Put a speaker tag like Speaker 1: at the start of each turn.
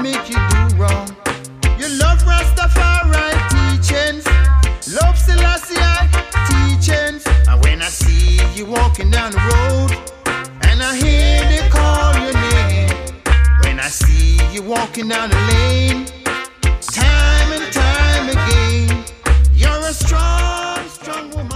Speaker 1: make you do wrong. You love Rastafari teachings, love Selassie teachings. And when I see you walking down the road, and I hear they call your name, when I see you walking down the lane, time and time again, you're a strong, strong woman.